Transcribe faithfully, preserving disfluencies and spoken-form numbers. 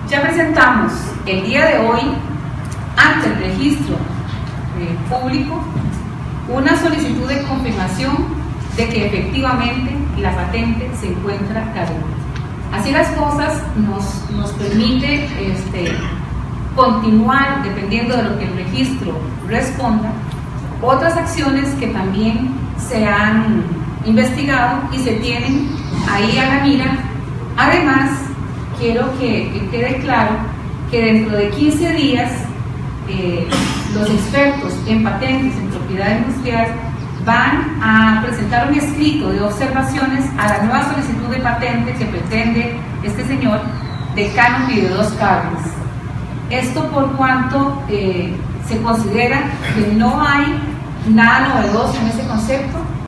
Ya presentamos el día de hoy ante el registro eh, público una solicitud de confirmación de que efectivamente la patente se encuentra caduca. Así las cosas nos, nos permite este, continuar, dependiendo de lo que el registro responda, otras acciones que también se han investigado y se tienen ahí a la mira. Además, quiero que, que quede claro que dentro de quince días eh, los expertos en patentes en propiedad industrial van a presentar un escrito de observaciones a la nueva solicitud de patente que pretende este señor de canopy de dos cables. Esto por cuanto eh, se considera que no hay nada novedoso en ese concepto